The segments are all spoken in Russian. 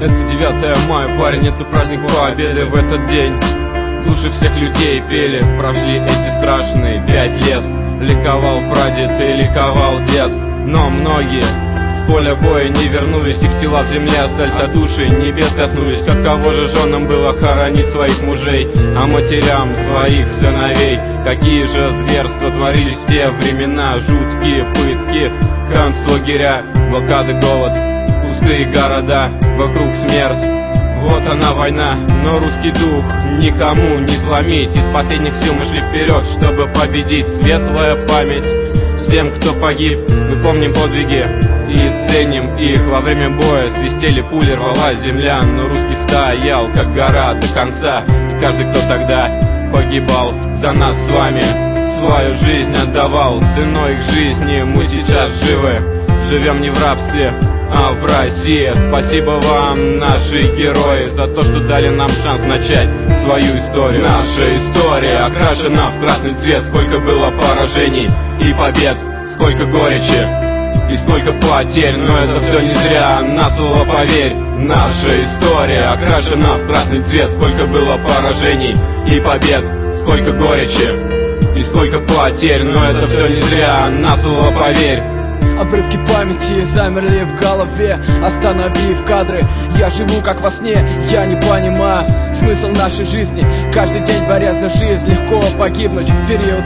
Это 9 мая, парень, это праздник победы. В этот день души всех людей пели. Прошли эти страшные 5 лет. Ликовал прадед и ликовал дед. Но многие с поля боя не вернулись. Их тела в земле остались, а души небес коснулись. Каково же женам было хоронить своих мужей, а матерям своих сыновей. Какие же зверства творились в те времена. Жуткие пытки, концлагеря, блокады, голод, пустые города, вокруг смерть. Вот она война, но русский дух никому не сломить. Из последних сил мы шли вперед, чтобы победить. Светлая память всем, кто погиб. Мы помним подвиги и ценим их. Во время боя свистели пули, рвалась земля, но русский стоял, как гора, до конца. И каждый, кто тогда погибал за нас с вами, свою жизнь отдавал. Ценой их жизни мы сейчас живы. Живем не в рабстве, а в России. Спасибо вам, наши герои, за то, что дали нам шанс начать свою историю. Наша история окрашена в красный цвет. Сколько было поражений и побед, сколько горечи и сколько потерь. Но это все не зря, на слово поверь. Наша история окрашена в красный цвет. Сколько было поражений и побед, сколько горечи и сколько потерь. Но это все не зря, на слово поверь. Обрывки памяти замерли в голове, остановив кадры. Я живу как во сне, я не понимаю смысл нашей жизни. Каждый день борясь за жизнь, легко погибнуть в период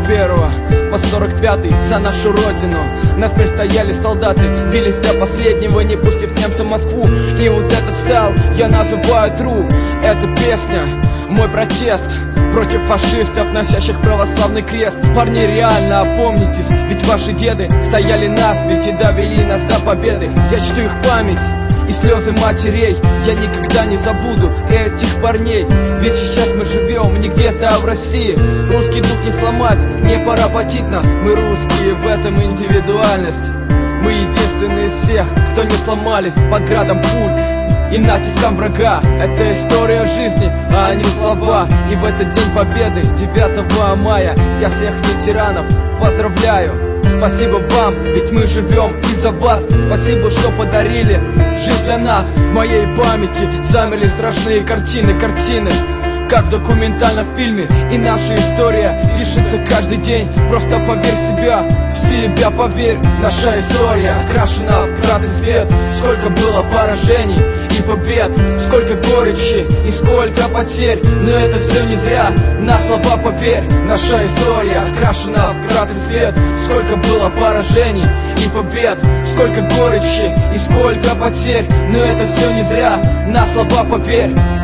41 по 45 за нашу родину. Нас предстояли солдаты, бились до последнего, не пустив немцам Москву. И вот этот стал, я называю true. Эта песня, мой протест против фашистов, носящих православный крест. Парни, реально опомнитесь, ведь ваши деды стояли насмерть и довели нас до победы. Я чту их память и слезы матерей. Я никогда не забуду этих парней. Ведь сейчас мы живем не где-то, а в России. Русский дух не сломать, не поработить нас. Мы русские, в этом индивидуальность. Мы единственные из всех, кто не сломались под градом пуль и натиском врага. Это история жизни, а не слова. И в этот день победы, 9 мая, я всех ветеранов поздравляю. Спасибо вам, ведь мы живем из-за вас. Спасибо, что подарили жизнь для нас. В моей памяти замерли страшные картины, как в документальном фильме. И наша история пишется каждый день. Просто поверь в себя поверь. Наша история окрашена в красный цвет. Сколько было поражений и побед, сколько горечи и сколько потерь. Но это все не зря, на слова поверь. Наша история окрашена в красный цвет. Сколько было поражений и побед, сколько горечи и сколько потерь. Но это все не зря, на слова поверь.